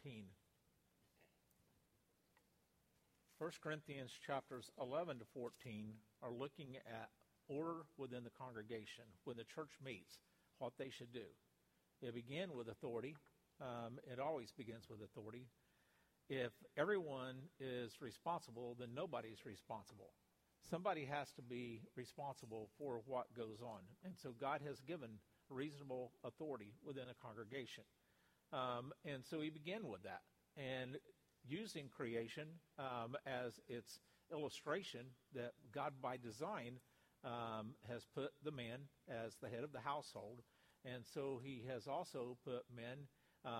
14. 1 Corinthians chapters 11 to 14 are looking at order within the congregation. When the church meets, what they should do. It began with authority. It always begins with authority. If everyone is responsible, then nobody's responsible. Somebody has to be responsible for what goes on. And so God has given reasonable authority within a congregation. And so he began with that. And using creation as its illustration that God by design has put the man as the head of the household. And so he has also put men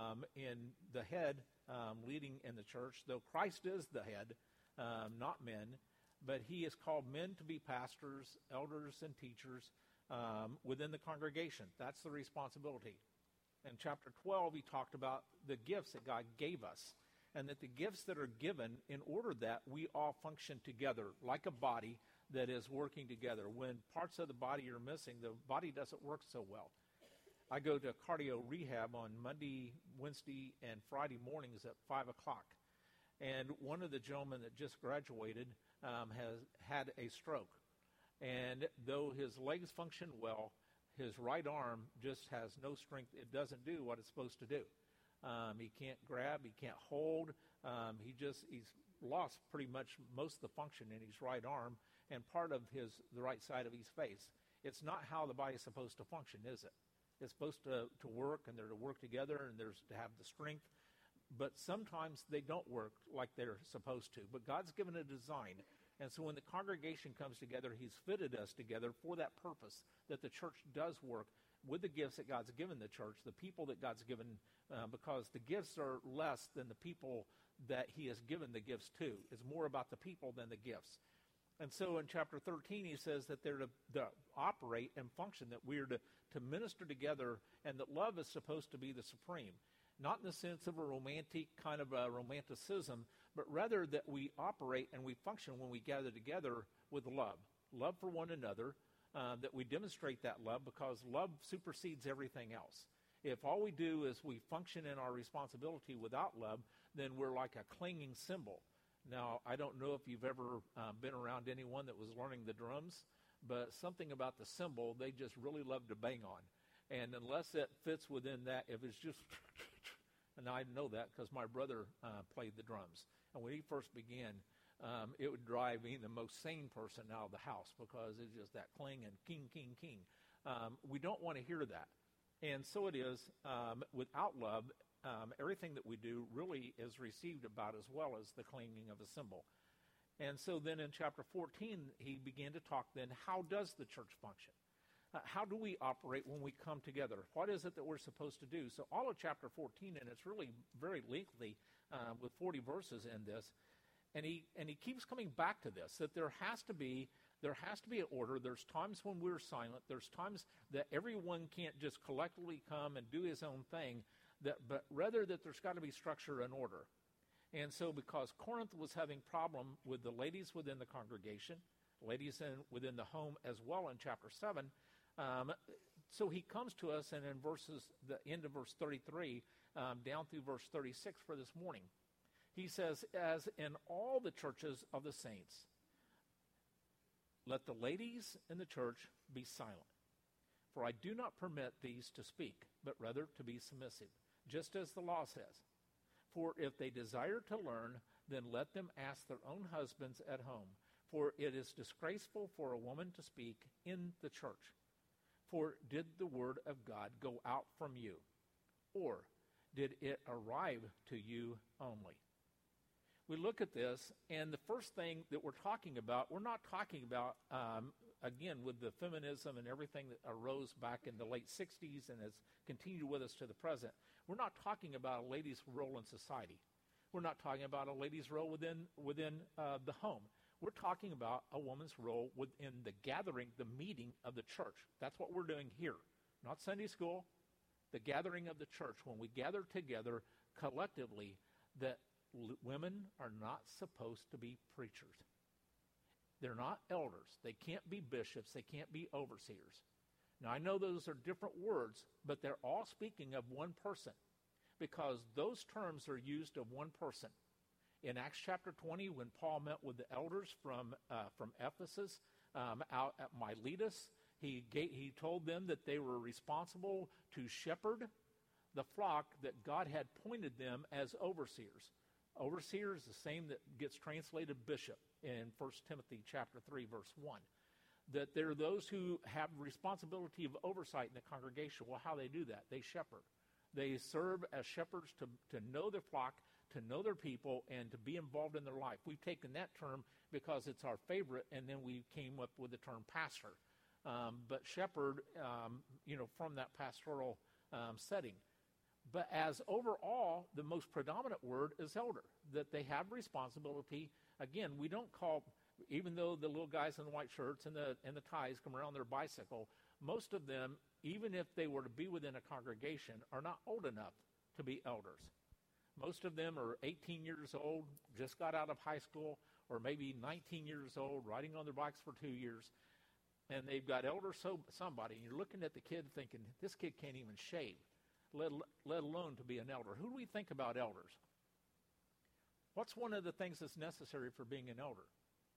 in the head leading in the church, though Christ is the head, not men. But he has called men to be pastors, elders, and teachers within the congregation. That's the responsibility. In chapter 12, he talked about the gifts that God gave us, and that the gifts that are given in order that we all function together like a body that is working together. When parts of the body are missing, the body doesn't work so well. I go to cardio rehab on Monday, Wednesday, and Friday mornings at 5 o'clock. And one of the gentlemen that just graduated has had a stroke. And though his legs function well, his right arm just has no strength. It doesn't do what it's supposed to do. He can't grab, he can't hold. He's lost pretty much most of the function in his right arm and part of the right side of his face. It's not how the body's supposed to function, is it? It's supposed to work, and they're to work together, and there's to have the strength. But sometimes they don't work like they're supposed to. But God's given a design. And so when the congregation comes together, he's fitted us together for that purpose, that the church does work with the gifts that God's given the church, the people that God's given, because the gifts are less than the people that he has given the gifts to. It's more about the people than the gifts. And so in chapter 13, he says that they're to operate and function, that we're to minister together, and that love is supposed to be the supreme. Not in the sense of a romantic kind of a romanticism, but rather that we operate and we function when we gather together with love. Love for one another, that we demonstrate that love, because love supersedes everything else. If all we do is we function in our responsibility without love, then we're like a clinging cymbal. Now, I don't know if you've ever been around anyone that was learning the drums, but something about the cymbal they just really love to bang on. And unless it fits within that, if it's just, and I know that because my brother played the drums. And when he first began, it would drive even the most sane person out of the house, because it's just that cling and king, king, king. We don't want to hear that. And so it is without love. Everything that we do really is received about as well as the clanging of a cymbal. And so then in chapter 14, he began to talk then, how does the church function? How do we operate when we come together? What is it that we're supposed to do? So all of chapter 14, and it's really very lengthy with 40 verses in this, and he keeps coming back to this, that there has to be an order. There's times when we're silent. There's times that everyone can't just collectively come and do his own thing, but rather that there's got to be structure and order. And so because Corinth was having problem with the ladies within the congregation, ladies within the home as well in chapter 7, so he comes to us, and in the end of verse 33 down through verse 36 for this morning, he says, as in all the churches of the saints, let the ladies in the church be silent. For I do not permit these to speak, but rather to be submissive, just as the law says. For if they desire to learn, then let them ask their own husbands at home. For it is disgraceful for a woman to speak in the church. For did the word of God go out from you? Or did it arrive to you only? We look at this, and the first thing that we're talking about, we're not talking about, again, with the feminism and everything that arose back in the late 60s and has continued with us to the present. We're not talking about a lady's role in society. We're not talking about a lady's role within the home. We're talking about a woman's role within the gathering, the meeting of the church. That's what we're doing here. Not Sunday school, the gathering of the church. When we gather together collectively, that women are not supposed to be preachers. They're not elders. They can't be bishops. They can't be overseers. Now, I know those are different words, but they're all speaking of one person. because those terms are used of one person. In Acts chapter 20, when Paul met with the elders from Ephesus out at Miletus, he told them that they were responsible to shepherd the flock that God had appointed them as overseers. Overseer is the same that gets translated bishop in 1 Timothy chapter 3, verse 1. That there are those who have responsibility of oversight in the congregation. Well, how they do that? They shepherd. They serve as shepherds to know their flock, to know their people, and to be involved in their life. We've taken that term because it's our favorite, and then we came up with the term pastor. But shepherd, from that pastoral setting. But as overall, the most predominant word is elder, that they have responsibility. Again, we don't call, even though the little guys in the white shirts and the ties come around their bicycle, most of them, even if they were to be within a congregation, are not old enough to be elders. Most of them are 18 years old, just got out of high school, or maybe 19 years old, riding on their bikes for 2 years, and they've got elder somebody, and you're looking at the kid thinking, this kid can't even shave, let alone to be an elder. Who do we think about elders? What's one of the things that's necessary for being an elder?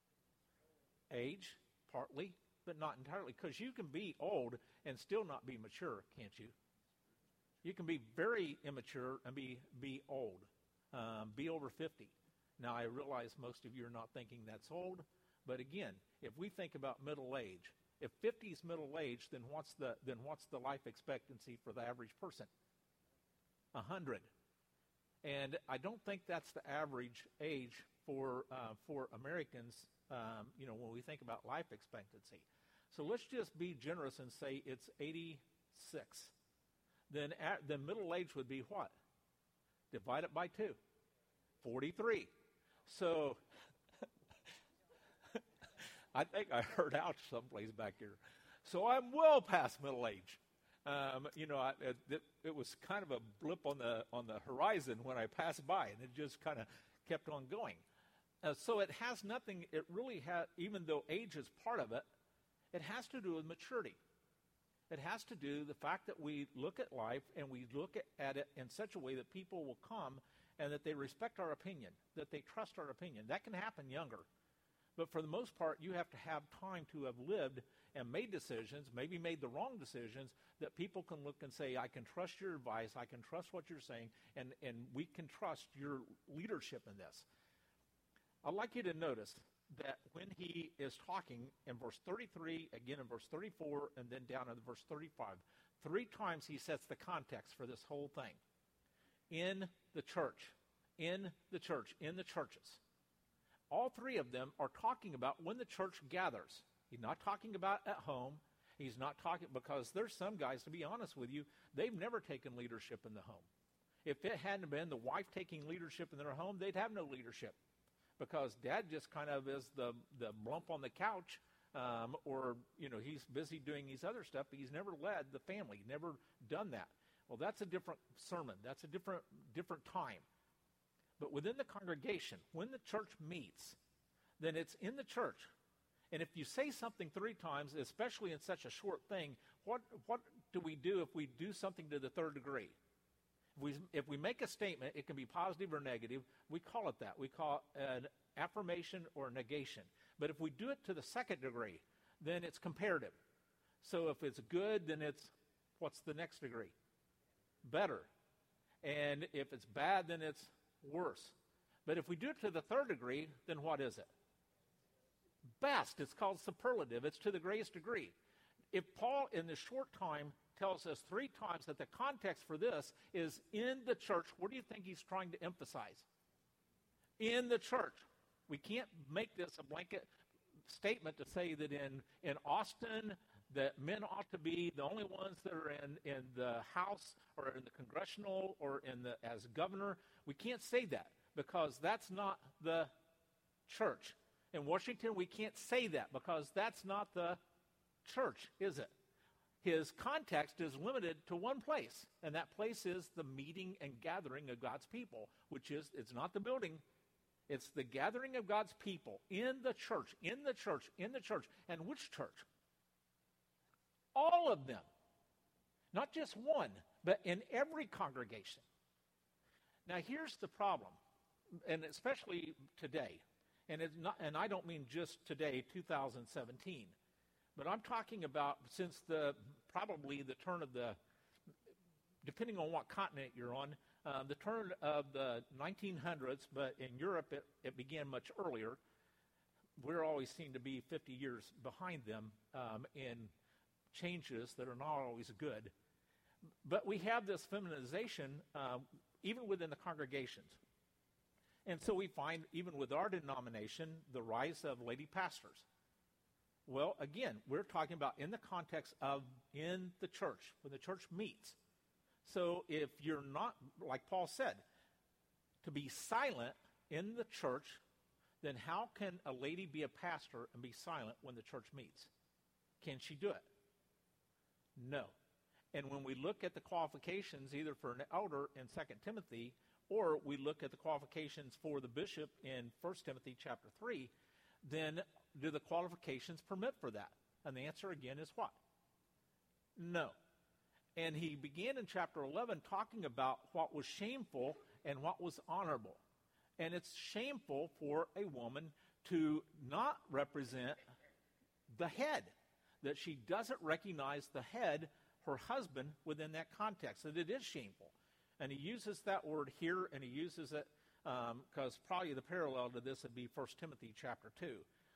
Age, partly, but not entirely, because you can be old and still not be mature, can't you? You can be very immature and be old, be over 50. Now, I realize most of you are not thinking that's old, but again, if we think about middle age, if 50 is middle age, then what's the life expectancy for the average person? 100. And I don't think that's the average age for Americans, when we think about life expectancy. So let's just be generous and say it's 86. Then middle age would be what? Divide it by 2. 43. So I think I heard out someplace back here. So I'm well past middle age. It was kind of a blip on the horizon when I passed by, and it just kind of kept on going. So it has nothing, it really has, even though age is part of it, it has to do with maturity. It has to do the fact that we look at life and we look at it in such a way that people will come and that they respect our opinion, that they trust our opinion. That can happen younger. But for the most part, you have to have time to have lived and made decisions, maybe made the wrong decisions, that people can look and say, I can trust your advice, I can trust what you're saying, and we can trust your leadership in this. I'd like you to notice that when he is talking in verse 33, again in verse 34, and then down in verse 35, 3 times he sets the context for this whole thing. In the church, in the church, in the churches. All 3 of them are talking about when the church gathers. He's not talking about at home. He's not talking, because there's some guys, to be honest with you, they've never taken leadership in the home. If it hadn't been the wife taking leadership in their home, they'd have no leadership. Because dad just kind of is the lump on the couch, or he's busy doing his other stuff, but he's never led the family, never done that. Well, that's a different sermon. That's a different time. But within the congregation, when the church meets, then it's in the church. And if you say something 3 times, especially in such a short thing, what do we do if we do something to the 3rd degree? If we make a statement, it can be positive or negative. We call it that. We call it an affirmation or negation. But if we do it to the 2nd degree, then it's comparative. So if it's good, then what's the next degree? Better. And if it's bad, then it's worse. But if we do it to the 3rd degree, then what is it? Best. It's called superlative. It's to the greatest degree. If Paul, in this short time, tells us 3 times that the context for this is in the church, what do you think he's trying to emphasize? In the church. We can't make this a blanket statement to say that in Austin that men ought to be the only ones that are in the House or in the congressional or as governor. We can't say that because that's not the church. In Washington, we can't say that because that's not the church, is it? His context is limited to one place, and that place is the meeting and gathering of God's people, which is, it's not the building, it's the gathering of God's people in the church, in the church, in the church. And which church? All of them. Not just one, but in every congregation. Now, here's the problem, and especially today, and I don't mean just today, 2017, but I'm talking about since probably the turn of depending on what continent you're on, the turn of the 1900s, but in Europe it began much earlier. We're always seen to be 50 years behind them in changes that are not always good. But we have this feminization even within the congregations. And so we find, even with our denomination, the rise of lady pastors. Well, again, we're talking about in the context of in the church, when the church meets. So if you're not, like Paul said, to be silent in the church, then how can a lady be a pastor and be silent when the church meets? Can she do it? No. And when we look at the qualifications, either for an elder in 2 Timothy, or we look at the qualifications for the bishop in 1 Timothy chapter 3, then do the qualifications permit for that? And the answer again is what? No. And he began in chapter 11 talking about what was shameful and what was honorable. And it's shameful for a woman to not represent the head, that she doesn't recognize the head, her husband, within that context, that it is shameful. And he uses that word here, and he uses it because probably the parallel to this would be 1 Timothy chapter 2,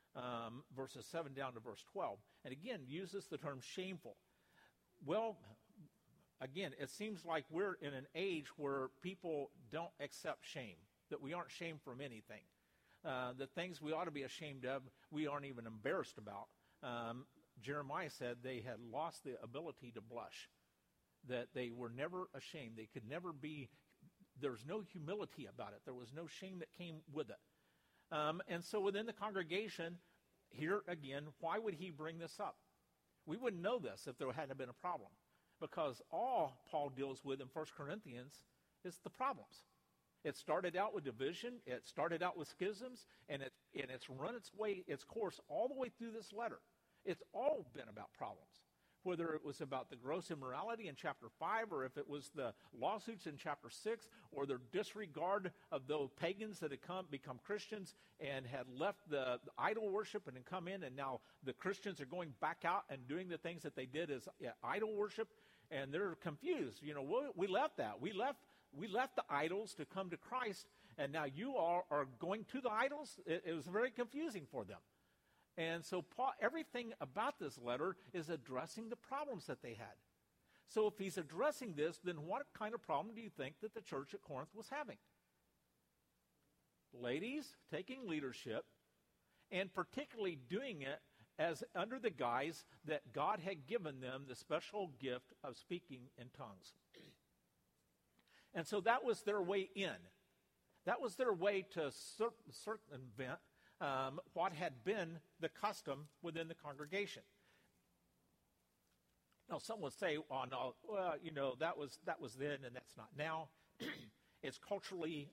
verses 7 down to verse 12. And again, uses the term shameful. Well, again, it seems like we're in an age where people don't accept shame, that we aren't shamed from anything. The things we ought to be ashamed of, we aren't even embarrassed about. Jeremiah said they had lost the ability to blush, that they were never ashamed. They could never be, there was no humility about it. There was no shame that came with it. And so within the congregation, here again, why would he bring this up? We wouldn't know this if there hadn't been a problem, because all Paul deals with in 1 Corinthians is the problems. It started out with division, it started out with schisms, and it's run its course all the way through this letter. It's all been about problems, whether it was about the gross immorality in chapter 5, or if it was the lawsuits in chapter 6, or their disregard of those pagans that had become Christians and had left the idol worship and had come in, and now the Christians are going back out and doing the things that they did as idol worship, and they're confused. You know, we left that. We left the idols to come to Christ, and now you all are going to the idols? It was very confusing for them. And so Paul, everything about this letter is addressing the problems that they had. So if he's addressing this, then what kind of problem do you think that the church at Corinth was having? Ladies taking leadership, and particularly doing it as under the guise that God had given them the special gift of speaking in tongues. And so that was their way in. That was their way to circumvent what had been the custom within the congregation. Now, some would say, "Oh no, well, you know, that was then, and that's not now." It's culturally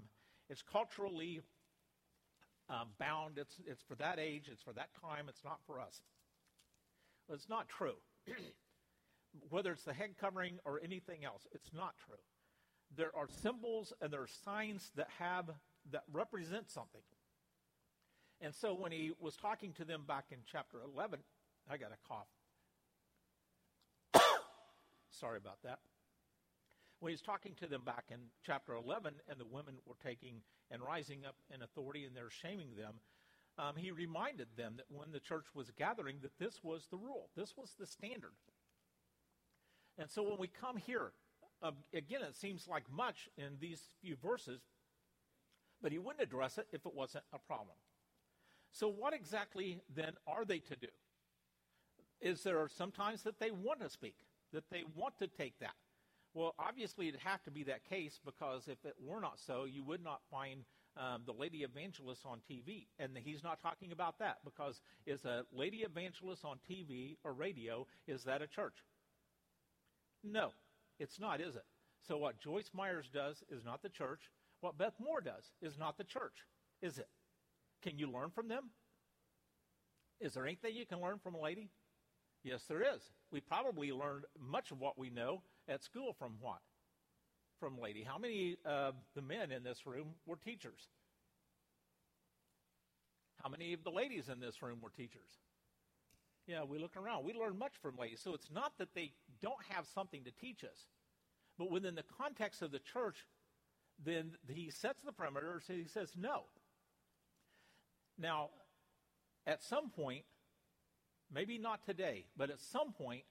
bound. It's for that age. It's for that time. It's not for us. Well, it's not true. Whether it's the head covering or anything else, it's not true. There are symbols and there are signs that represent something. And so when he was talking to them back in chapter 11, I got a cough. Sorry about that. When he was talking to them back in chapter 11, and the women were taking and rising up in authority and they're shaming them, he reminded them that when the church was gathering, that this was the rule. This was the standard. And so when we come here, again, it seems like much in these few verses, but he wouldn't address it if it wasn't a problem. So what exactly then are they to do? Is there sometimes that they want to speak, that they want to take that? Well, obviously it'd have to be that case, because if it were not so, you would not find the lady evangelist on TV. And he's not talking about that, because is a lady evangelist on TV or radio, is that a church? No, it's not, is it? So what Joyce Myers does is not the church. What Beth Moore does is not the church, is it? Can you learn from them? Is there anything you can learn from a lady? Yes, there is. We probably learned much of what we know at school from what? from lady? How many of the men in this room were teachers? How many of the ladies in this room were teachers? Yeah, we look around. We learn much from ladies. So it's not that they don't have something to teach us. But within the context of the church, then he sets the perimeters and he says no. Now, at some point, maybe not today, but at some point,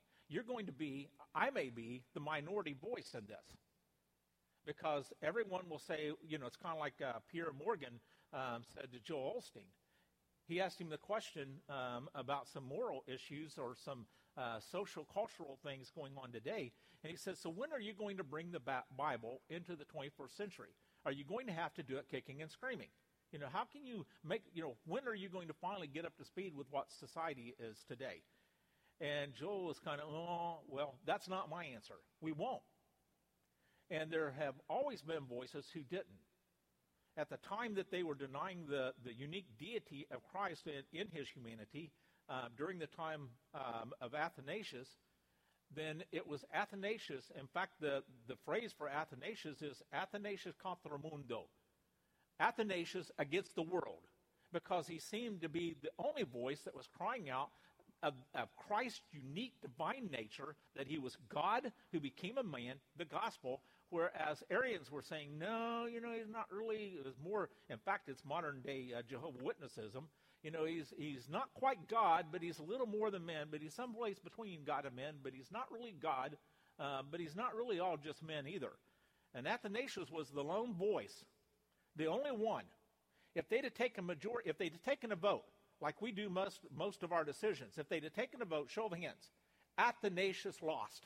I may be the minority voice in this. Because everyone will say, it's kind of like Pierre Morgan said to Joel Osteen. He asked him the question about some moral issues or some social, cultural things going on today. And he said, so when are you going to bring the Bible into the 21st century? Are you going to have to do it kicking and screaming? How can you when are you going to finally get up to speed with what society is today? And Joel was kind of, well, that's not my answer. We won't. And there have always been voices who didn't. At the time that they were denying the unique deity of Christ in his humanity, during the time of Athanasius, then it was Athanasius. In fact, the phrase for Athanasius is Athanasius contra mundo. Athanasius against the world, because he seemed to be the only voice that was crying out of Christ's unique divine nature, that he was God who became a man, the gospel, whereas Arians were saying, no, he's not really, it was more, in fact, it's modern day Jehovah's Witnessism. He's not quite God, but he's a little more than man, but he's someplace between God and men, but he's not really God, but he's not really all just men either. And Athanasius was the lone voice, the only one. If they'd have taken a vote, like we do most of our decisions, if they'd have taken a vote, show of hands, Athanasius lost.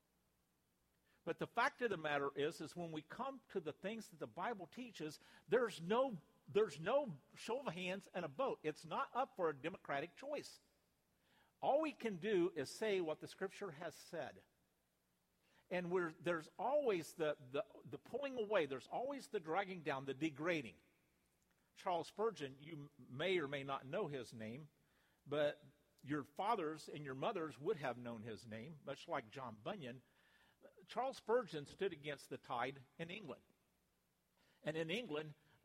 But the fact of the matter is when we come to the things that the Bible teaches, there's no show of hands and a vote. It's not up for a democratic choice. All we can do is say what the Scripture has said. And there's always the pulling away. There's always the dragging down, the degrading. Charles Spurgeon, you may or may not know his name, but your fathers and your mothers would have known his name, much like John Bunyan. Charles Spurgeon stood against the tide in England. And in England,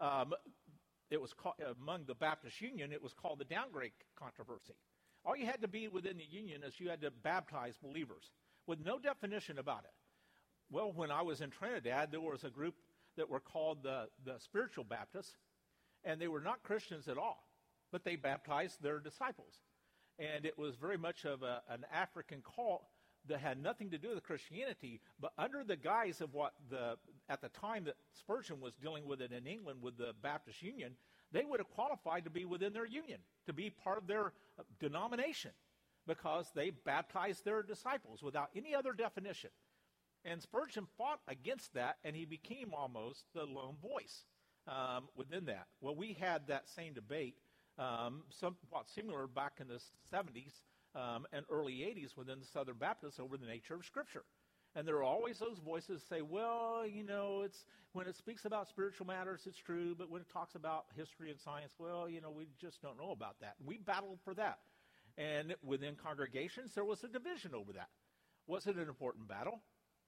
it was called, among the Baptist Union, it was called the downgrade controversy. All you had to be within the union is you had to baptize believers with no definition about it. Well, when I was in Trinidad, there was a group that were called the Spiritual Baptists, and they were not Christians at all, but they baptized their disciples. And it was very much of an African cult that had nothing to do with Christianity, but under the guise of at the time that Spurgeon was dealing with it in England with the Baptist Union, they would have qualified to be within their union, to be part of their denomination, because they baptized their disciples without any other definition. And Spurgeon fought against that, and he became almost the lone voice within that. Well, we had that same debate, somewhat similar back in the 70s and early 80s within the Southern Baptists over the nature of Scripture. And there are always those voices say, well, it's when it speaks about spiritual matters, it's true, but when it talks about history and science, well, we just don't know about that. We battled for that. And within congregations, there was a division over that. Was it an important battle?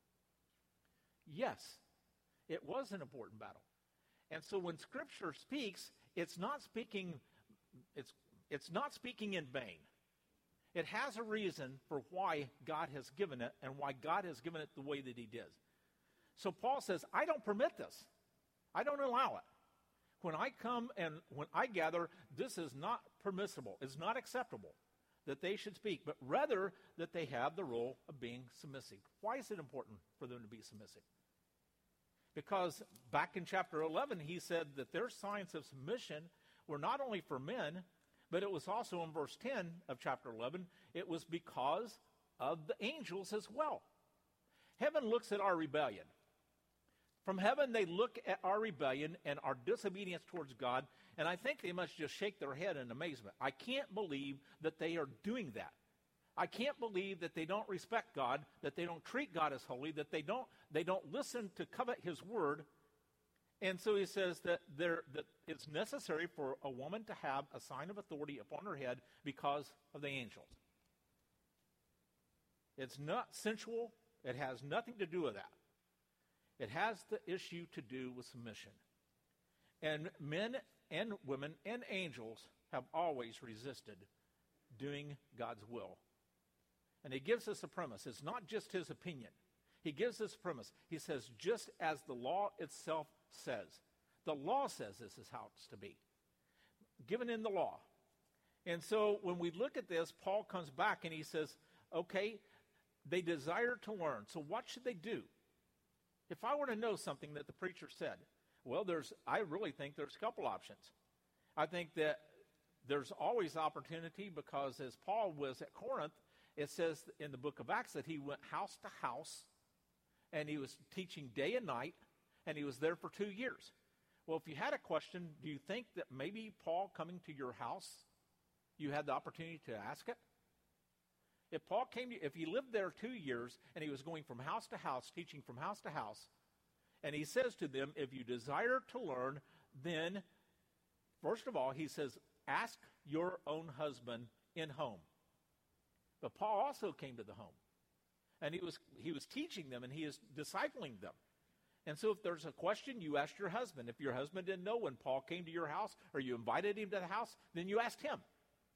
Yes, it was an important battle. And so when Scripture speaks, it's not speaking in vain. It has a reason for why God has given it and why God has given it the way that he did. So Paul says, I don't permit this. I don't allow it. When I come and when I gather, this is not permissible. It's not acceptable that they should speak, but rather that they have the role of being submissive. Why is it important for them to be submissive? Because back in chapter 11, he said that their signs of submission were not only for men, but it was also in verse 10 of chapter 11, it was because of the angels as well. Heaven looks at our rebellion. From heaven, they look at our rebellion and our disobedience towards God, and I think they must just shake their head in amazement. I can't believe that they are doing that. I can't believe that they don't respect God, that they don't treat God as holy, that they don't listen to covet his word. And so he says that it's necessary for a woman to have a sign of authority upon her head because of the angels. It's not sensual. It has nothing to do with that. It has the issue to do with submission. And men and women and angels have always resisted doing God's will. And he gives us a premise. It's not just his opinion. He gives us a premise. He says, just as the law itself says. The law says this is how it's to be. Given in the law. And so when we look at this, Paul comes back and he says, okay, they desire to learn. So what should they do? If I were to know something that the preacher said, well, I really think there's a couple options. I think that there's always opportunity because as Paul was at Corinth, it says in the book of Acts that he went house to house and he was teaching day and night and he was there for 2 years. Well, if you had a question, do you think that maybe Paul coming to your house, you had the opportunity to ask it? If he lived there 2 years and he was going from house to house, teaching from house to house, and he says to them, if you desire to learn, then, first of all, he says, ask your own husband in home. But Paul also came to the home. And he was teaching them and he is discipling them. And so if there's a question, you asked your husband. If your husband didn't know when Paul came to your house or you invited him to the house, then you asked him.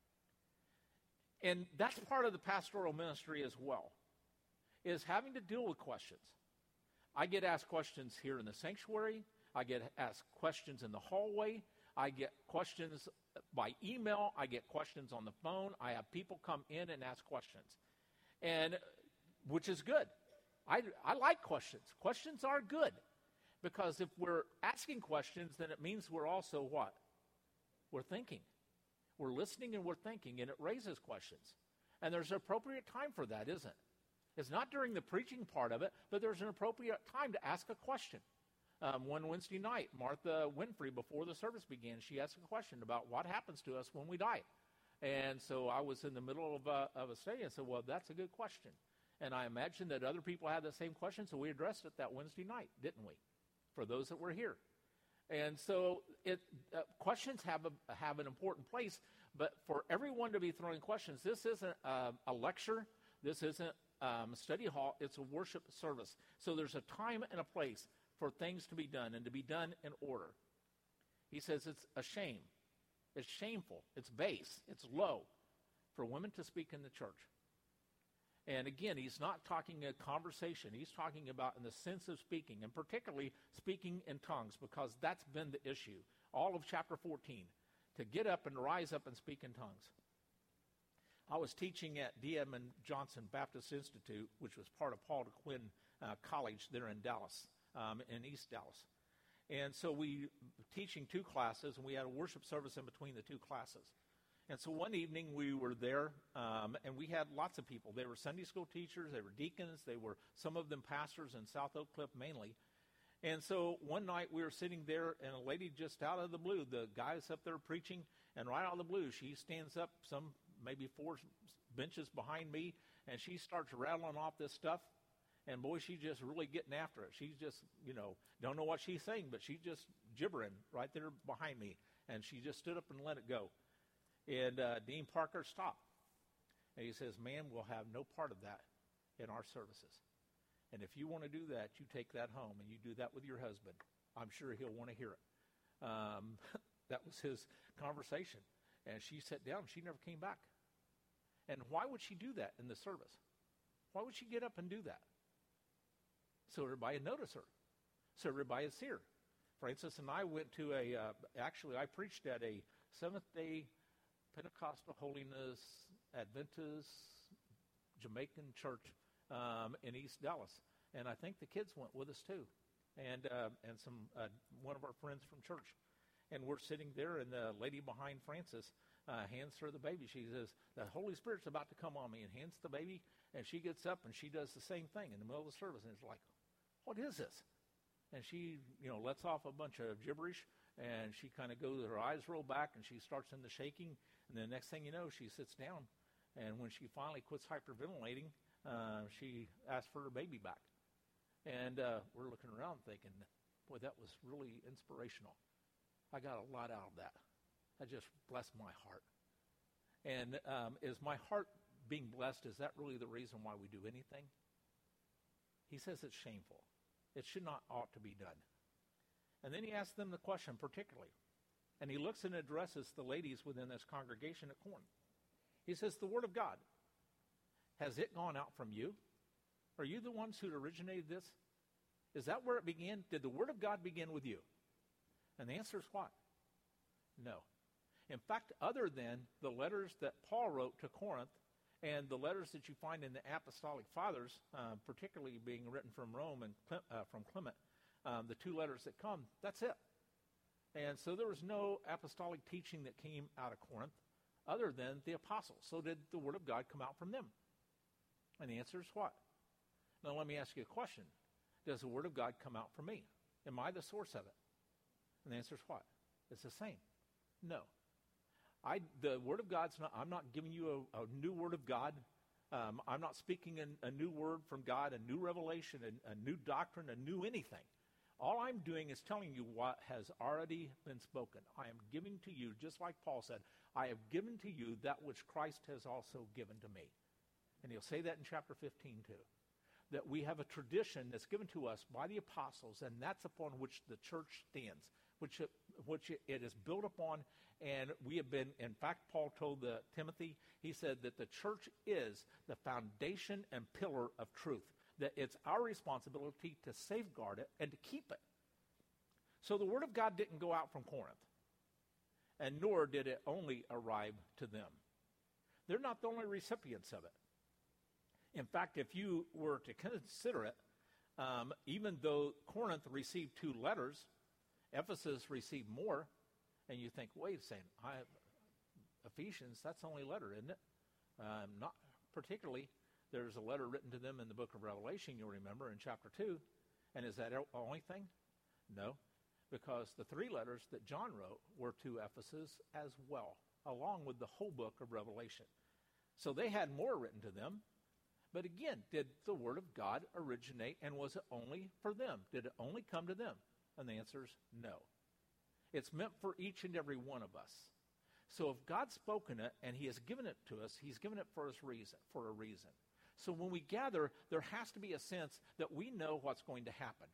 And that's part of the pastoral ministry as well, is having to deal with questions. I get asked questions here in the sanctuary. I get asked questions in the hallway. I get questions by email. I get questions on the phone. I have people come in and ask questions, and which is good. I like questions. Questions are good because if we're asking questions, then it means we're also what? We're thinking. We're listening and we're thinking, and it raises questions. And there's an appropriate time for that, isn't it? It's not during the preaching part of it, but there's an appropriate time to ask a question. One Wednesday night, Martha Winfrey, before the service began, she asked a question about what happens to us when we die. And so I was in the middle of a study and said, well, that's a good question. And I imagine that other people had the same question, so we addressed it that Wednesday night, didn't we? For those that were here. And so questions have an important place, but for everyone to be throwing questions, this isn't a lecture. This isn't a study hall. It's a worship service. So there's a time and a place for things to be done and to be done in order. He says it's a shame. It's shameful. It's base. It's low for women to speak in the church. And again, he's not talking a conversation. He's talking about in the sense of speaking, and particularly speaking in tongues, because that's been the issue. All of chapter 14, to get up and rise up and speak in tongues. I was teaching at D.M. Johnson Baptist Institute, which was part of Paul DeQuinn College there in Dallas, in East Dallas. And so we were teaching 2 classes, and we had a worship service in between the 2 classes. And so one evening we were there, and we had lots of people. They were Sunday school teachers, they were deacons, they were some of them pastors in South Oak Cliff mainly. And so one night we were sitting there, and a lady just out of the blue, the guy's up there preaching, and right out of the blue she stands up maybe 4 benches behind me, and she starts rattling off this stuff. And boy, she's just really getting after it. She's just, don't know what she's saying, but she's just gibbering right there behind me. And she just stood up and let it go. And Dean Parker stopped. And he says, ma'am, we'll have no part of that in our services. And if you want to do that, you take that home and you do that with your husband. I'm sure he'll want to hear it. That was his conversation. And she sat down. She never came back. And why would she do that in the service? Why would she get up and do that? So everybody would notice her. So everybody would see her. Francis and I went to I preached at a Seventh-day Pentecostal Holiness Adventist Jamaican church in East Dallas. And I think the kids went with us too. And one of our friends from church. And we're sitting there, and the lady behind Francis hands her the baby. She says, the Holy Spirit's about to come on me, and hands the baby. And she gets up and she does the same thing in the middle of the service. And it's like, what is this? And she, lets off a bunch of gibberish, and she kind of goes, her eyes roll back, and she starts in the shaking. And the next thing you know, she sits down. And when she finally quits hyperventilating, she asks for her baby back. And we're looking around thinking, boy, that was really inspirational. I got a lot out of that. That just blessed my heart. And is my heart being blessed, is that really the reason why we do anything? He says it's shameful. It should not ought to be done. And then he asks them the question particularly. And he looks and addresses the ladies within this congregation at Corinth. He says, the Word of God, has it gone out from you? Are you the ones who originated this? Is that where it began? Did the Word of God begin with you? And the answer is what? No. In fact, other than the letters that Paul wrote to Corinth and the letters that you find in the Apostolic Fathers, particularly being written from Rome and from Clement, the two letters that come, that's it. And so there was no apostolic teaching that came out of Corinth other than the apostles. So did the Word of God come out from them? And the answer is what? Now let me ask you a question. Does the Word of God come out from me? Am I the source of it? And the answer is what? It's the same. No. The Word of God's not, I'm not giving you a new Word of God. I'm not speaking a new word from God, a new revelation, a new doctrine, a new anything. All I'm doing is telling you what has already been spoken. I am giving to you, just like Paul said, I have given to you that which Christ has also given to me. And he'll say that in chapter 15 too. That we have a tradition that's given to us by the apostles, and that's upon which the church stands, which it is built upon. And we have been, in fact, Paul told Timothy, he said that the church is the foundation and pillar of truth, that it's our responsibility to safeguard it and to keep it. So the Word of God didn't go out from Corinth, and nor did it only arrive to them. They're not the only recipients of it. In fact, if you were to consider it, even though Corinth received 2 letters, Ephesus received more, and you think, wait a second, Ephesians, that's the only letter, isn't it? Not particularly. There's a letter written to them in the book of Revelation, you'll remember, in chapter 2. And is that the only thing? No, because the 3 letters that John wrote were to Ephesus as well, along with the whole book of Revelation. So they had more written to them. But again, did the Word of God originate, and was it only for them? Did it only come to them? And the answer is no. It's meant for each and every one of us. So if God's spoken it and he has given it to us, he's given it for a reason. So when we gather, there has to be a sense that we know what's going to happen.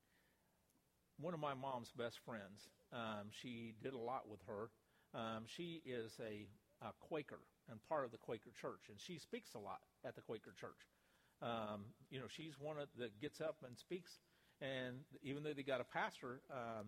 One of my mom's best friends, she did a lot with her. She is a Quaker and part of the Quaker church, and she speaks a lot at the Quaker church. She's one that gets up and speaks, and even though they got a pastor,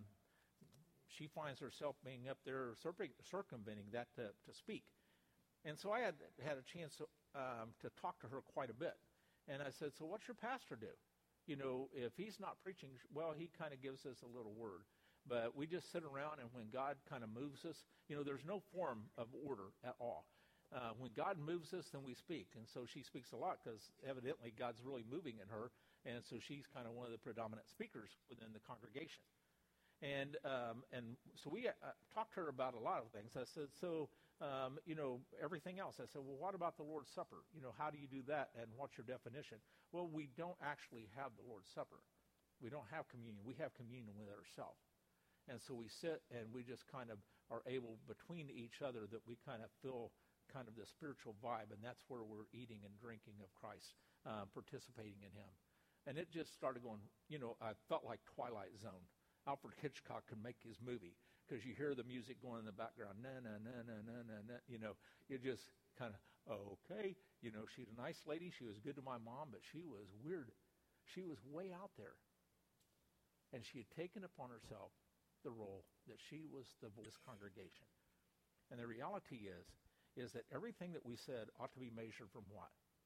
she finds herself being up there circumventing that to speak. And so I had a chance to talk to her quite a bit. And I said, so what's your pastor do? If he's not preaching, well, he kind of gives us a little word. But we just sit around, and when God kind of moves us, there's no form of order at all. When God moves us, then we speak. And so she speaks a lot because evidently God's really moving in her. And so she's kind of one of the predominant speakers within the congregation. And so we talked to her about a lot of things. I said, everything else. I said, well, what about the Lord's Supper? How do you do that, and what's your definition? Well, we don't actually have the Lord's Supper. We don't have communion. We have communion with ourselves. And so we sit, and we just kind of are able, between each other, that we kind of feel kind of the spiritual vibe, and that's where we're eating and drinking of Christ, participating in him. And it just started going, I felt like Twilight Zone. Alfred Hitchcock could make his movie because you hear the music going in the background, na na na na na na na. You just kind of, okay. She's a nice lady. She was good to my mom, but she was weird. She was way out there. And she had taken upon herself the role that she was the voice of this congregation. And the reality is that everything that we said ought to be measured from what?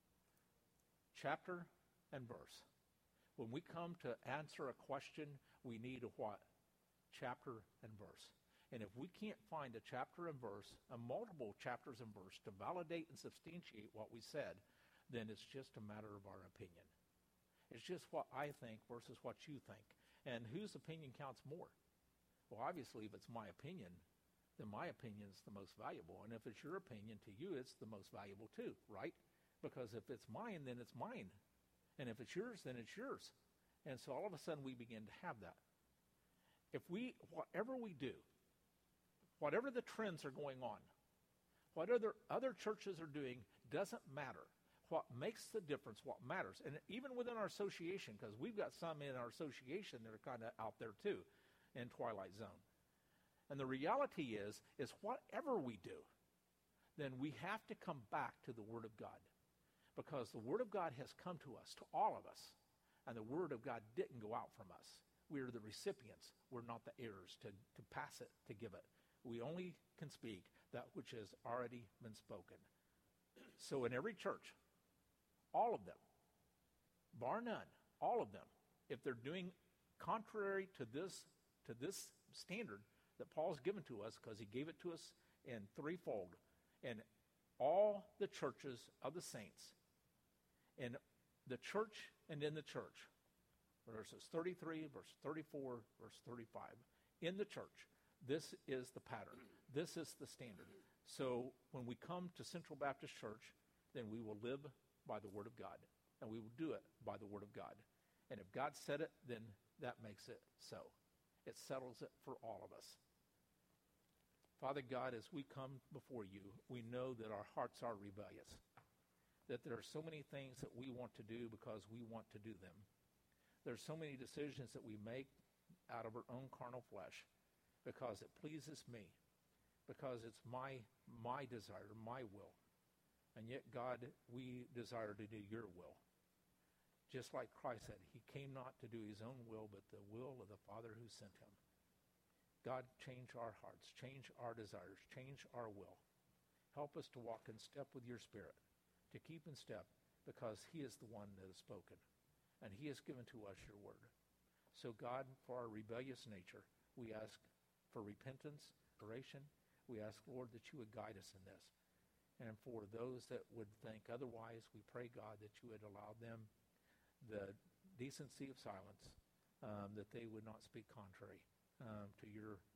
Chapter and verse. When we come to answer a question, we need a what? Chapter and verse. And if we can't find a chapter and verse, multiple chapters and verse to validate and substantiate what we said, then it's just a matter of our opinion. It's just what I think versus what you think. And whose opinion counts more? Well, obviously, if it's my opinion, then my opinion is the most valuable. And if it's your opinion, to you, it's the most valuable too, right? Because if it's mine, then it's mine. And if it's yours, then it's yours. And so all of a sudden we begin to have that. Whatever we do, whatever the trends are going on, whatever other churches are doing, doesn't matter. what makes the difference, what matters. And even within our association, because we've got some in our association that are kind of out there too, in Twilight Zone. And the reality is whatever we do, then we have to come back to the Word of God. Because the Word of God has come to us, to all of us. And the Word of God didn't go out from us. We are the recipients. We're not the heirs to pass it, to give it. We only can speak that which has already been spoken. So in every church, all of them, bar none, all of them, if they're doing contrary to this standard that Paul's given to us, because he gave it to us in threefold, in all the churches of the saints, in the church and in the church, verses 33, verse 34, verse 35, in the church, this is the pattern. This is the standard. So when we come to Central Baptist Church, then we will live by the Word of God, and we will do it by the Word of God. And if God said it, then that makes it so. It settles it for all of us. Father God, as we come before you, we know that our hearts are rebellious, that there are so many things that we want to do because we want to do them. There are so many decisions that we make out of our own carnal flesh because it pleases me, because it's my desire, my will. And yet, God, we desire to do your will. Just like Christ said, he came not to do his own will, but the will of the Father who sent him. God, change our hearts, change our desires, change our will. Help us to walk in step with your Spirit, to keep in step, because he is the one that has spoken, and he has given to us your word. So God, for our rebellious nature, we ask for repentance, oration. We ask, Lord, that you would guide us in this. And for those that would think otherwise, we pray, God, that you would allow them the decency of silence, that they would not speak contrary to your